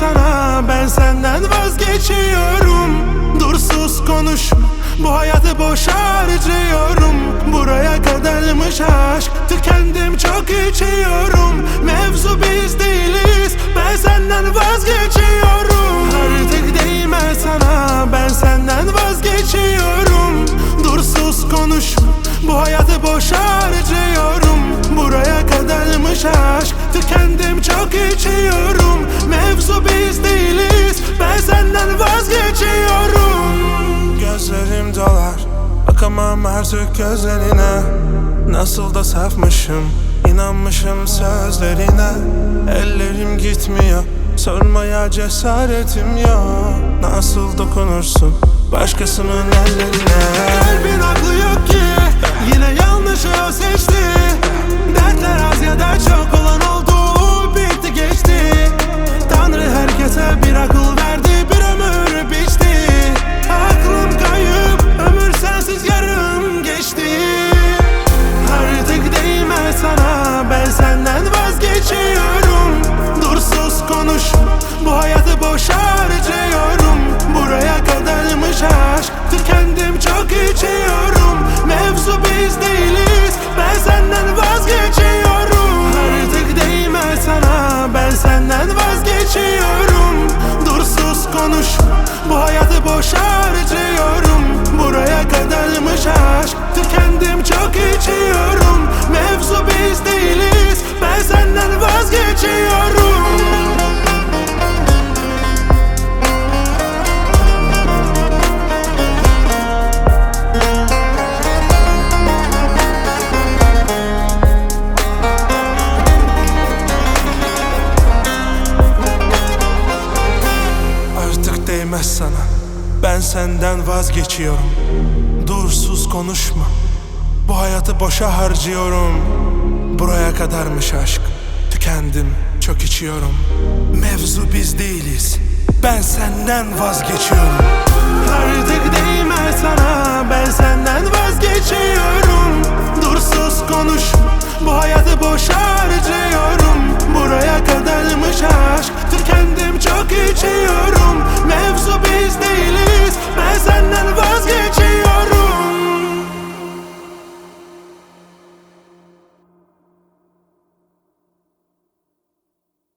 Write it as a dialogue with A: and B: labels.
A: sana, ben senden vazgeçiyorum. Dur sus konuşma, bu hayatı boş harcıyorum. Buraya kadarmış aşk, tükendim çok içiyorum. Mevzu biz değiliz, ben senden vazgeçiyorum. Artık değmez sana, ben senden vazgeçiyorum. Dur sus konuşma, bu hayatı boş harcıyorum. Buraya kadarmış aşk, tükendim çok içiyorum. Mevzu biz değiliz, ben senden vazgeçiyorum. Gözlerim dolar, bakamam artık gözlerine. Nasıl da safmışım, inanmışım sözlerine. Ellerim gitmiyor, sormaya cesaretim yok. Nasıl dokunursun başkasının ellerine? Kalbin aklı yok ki, yine yanlışı o seçti. Dertler az ya da çok olan oldu, bitti geçti. Tanrı herkese bir akıl verdi, bir ömür biçti. Aklım kayıp, ömür sensiz yarım geçti. Artık değmez sana, ben senden vazgeçiyorum. Dur sus konuşma, bu hayatı boş harcıyorum. Buraya kadarmış aşk, tükendim çok içiyorum. Mevzu biz değiliz, ben senden vazgeçiyorum. Artık değmez sana, ben senden vazgeçiyorum. Dur sus konuşma, bu hayatı boş harcıyorum. Buraya kadarmış aşk, tükendim çok içiyorum. Mevzu biz değiliz, ben senden vazgeçiyorum. Artık değmez sana, ben senden vazgeçiyorum. Dur sus konuşma, bu hayatı boşa harcıyorum. Buraya kadarmış aşk, tükendim çok içiyorum. Mevzu biz değiliz, ben senden vazgeçiyorum. Artık değmez sana, ben senden vazgeçiyorum. Dur sus konuşma, bu hayatı boş harcıyorum. Buraya